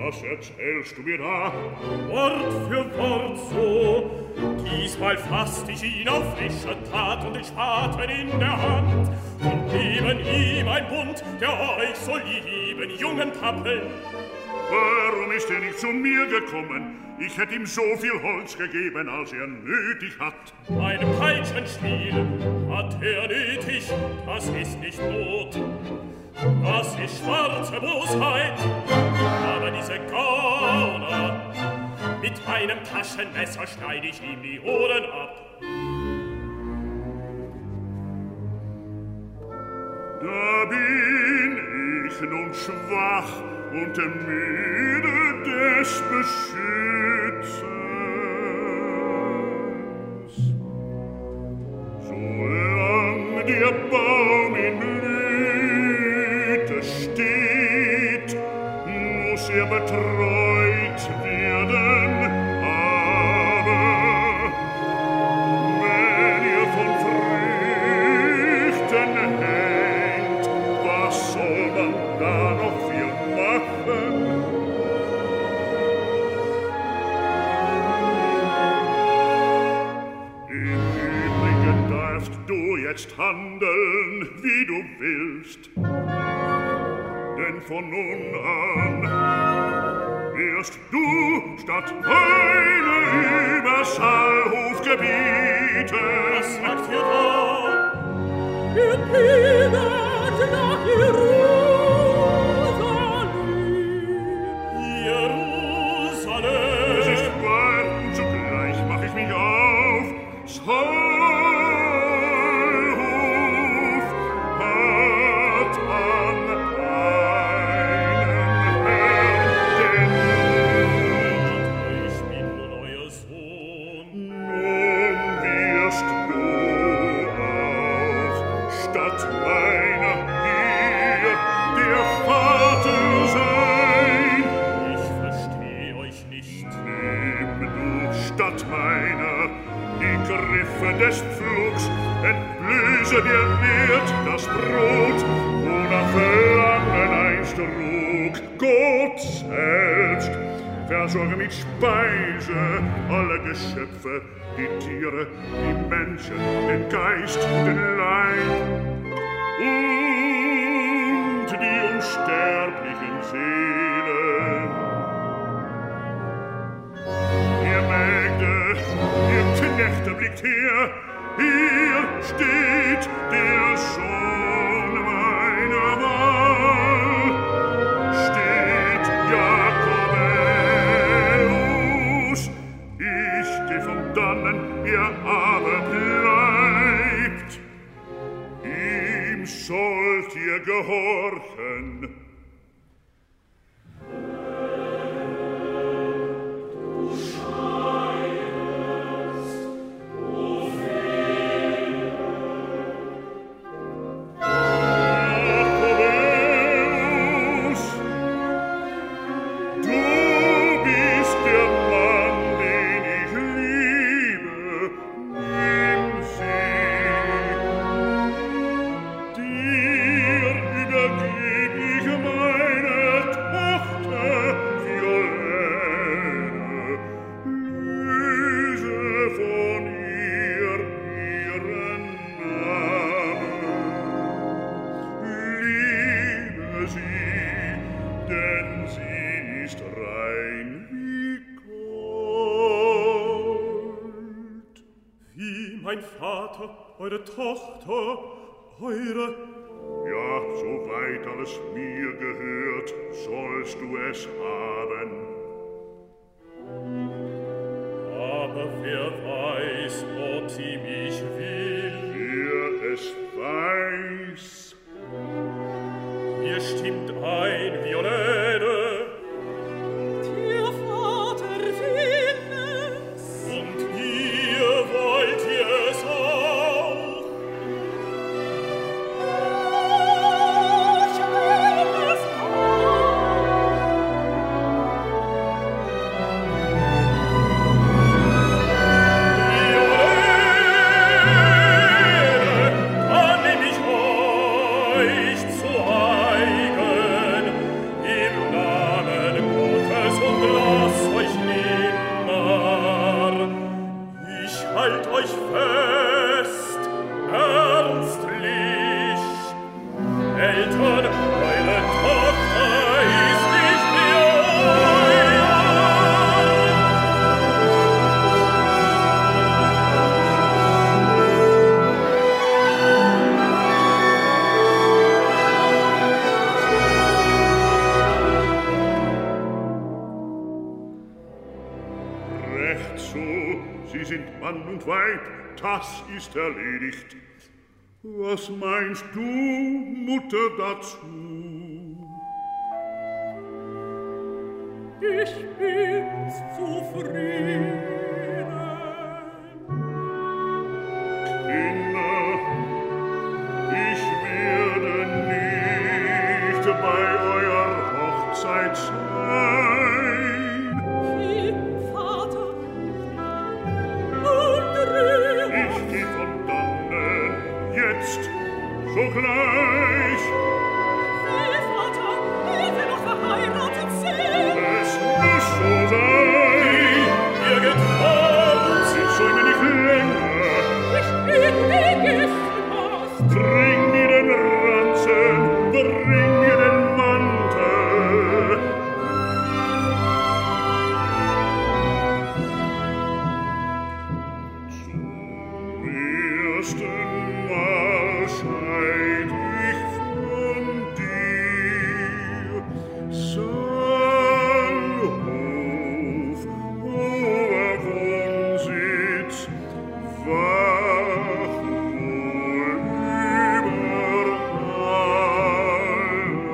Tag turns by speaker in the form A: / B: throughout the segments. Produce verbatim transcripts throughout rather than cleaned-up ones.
A: Was erzählst du mir da?
B: Wort für Wort so. Diesmal fasst ich ihn auf frische Tat und den Spaten in der Hand. Und neben ihm ein Bund, der euch so lieben, jungen Pappeln.
A: Warum ist er nicht zu mir gekommen? Ich hätte ihm so viel Holz gegeben, als er nötig hat.
B: Ein Peitschenspiel hat er nötig, das ist nicht Not. Das ist schwarze Bosheit, aber diese Gauner, mit meinem Taschenmesser schneide ich ihm die Ohren ab.
A: Da bin ich nun schwach und müde des Beschützens. Solang der Baum in Blüte steht, muss er betreut werden, aber wenn er von Früchten hängt, was soll man da noch viel machen? Im Übrigen darfst du jetzt handeln, wie du willst. Denn von nun an wirst du statt meine Überschallhof gebieten.
B: Was sagt ihr da? Ihr pilgert nach Jerusalem. Jerusalem.
A: Es ist wahr, und zugleich mach ich mich auf. Schallhof hat an einen Herrn
B: Ich bin nun euer Sohn.
A: Nun wirst du auch statt meiner hier der Vater sein.
B: Ich versteh euch nicht.
A: Nimm du statt meiner die Griffe des Pflugs, entblöße der Wert das Brot, wonach Verlangen einst trug. Gott selbst versorge mit Speise alle Geschöpfe, die Tiere, die Menschen, den Geist, den Leib und die unsterblichen Seelen. Ihr Mägde, ihr Knechte, blickt her, hier steht der Sohn meiner Wahl, steht Jakobäus. Ich geh von dannen, er aber bleibt. Ihm sollt ihr gehorchen. Jakobäus, du bist der Mann, den ich liebe. Nimm sie. Dir übergeb ich meine Tochter Violene. Löse von ihr ihren Namen. Liebe sie, denn sie ist rein wie Gold.
B: Wie mein Vater, eure Tochter, eure...
A: Ja, soweit alles mir gehört, sollst du es haben.
B: Aber wer weiß, ob sie mich will.
A: Wer es weiß,
B: Ihr stimmt ein, Violene,
C: Der Vater will es.
B: und ihr wollt ihr es auch.
C: Ich will es
B: Violene, annehm ich euch zu eigen,
A: sie sind Mann und Weib, das ist erledigt. Was meinst du, Mutter, dazu?
C: Ich bin zufrieden.
A: Kinder, ich werde nicht bei eurer Hochzeit sein.
C: Wie, Vater? Und Ruhe.
A: Ich geh von dannen, jetzt, sogleich.
C: Wie, Vater? Ehe wir noch verheiratet sind.
A: Es muss so sein.
B: Ihr geht fort.
A: Sie säume nicht länger.
C: Ich bin weggefasst.
A: Bring mir den Ranzen, bring mir den Mantel. Zum ersten Mal scheid ich von dir. Saalhof, hoher Wohnsitz, wach wohl über allen.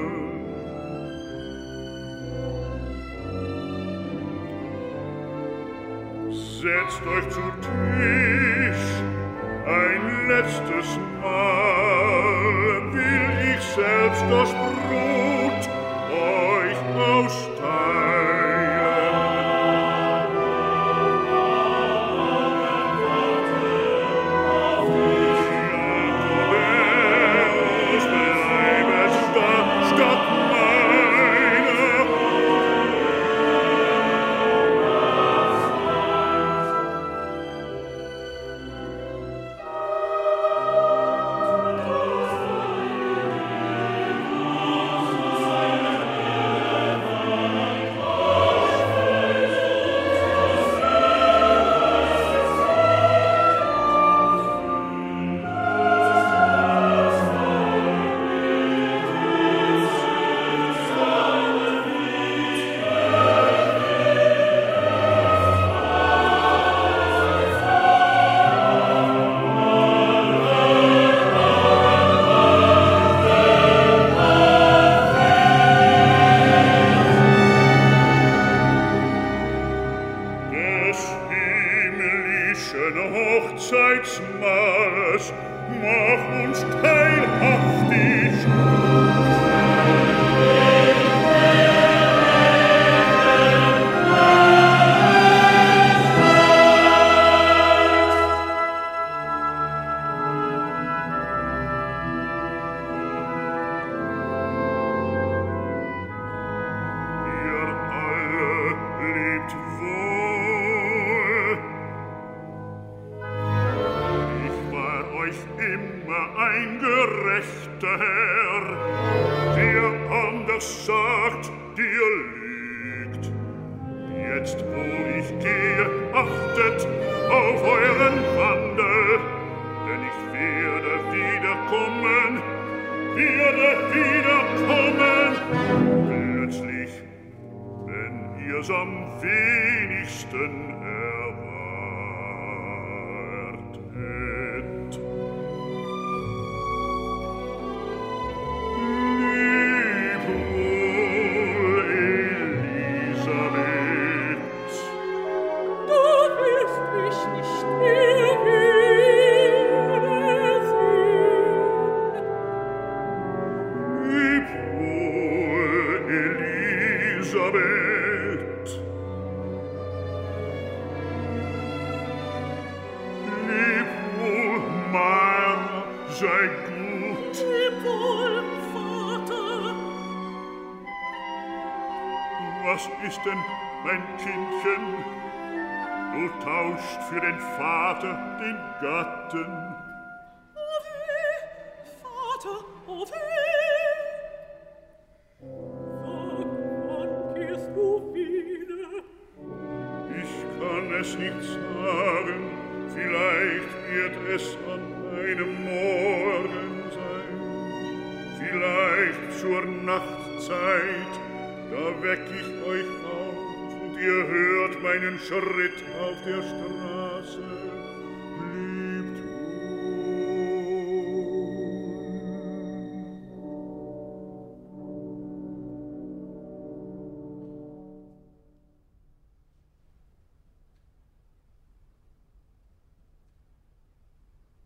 A: Setzt euch zu Tisch, ein letztes Mal will ich selbst das Brot euch austeilen. Jakobäus, bleibet da statt meiner. Des himmlischen Hochzeitsmahls mach uns teilhaftig. Ihr alle lebt wohl. Ich war euch immer ein gerechter Herr, der anders sagt, dir lügt. Jetzt, wo ich gehe, achtet auf euren Wandel, denn ich werde wiederkommen, werde wiederkommen, plötzlich, wenn ihr's am wenigsten erwartet. Leb wohl, Elisabeth.
C: Du wirst mich nicht mehr wiedersehen.
A: Leb wohl, Elisabeth. Leb wohl, Mara, sei gut.
C: Leb wohl, Vater.
A: Was ist denn, mein Kindchen? Du tauscht für den Vater den Gatten.
C: O weh, Vater, o weh. Sag, wann kehrst du wieder?
A: Ich kann es nicht sagen, vielleicht wird es an einem Morgen sein, vielleicht zur Nachtzeit, da weck ich euch auf und ihr hört meinen Schritt auf der Straße. Herzen.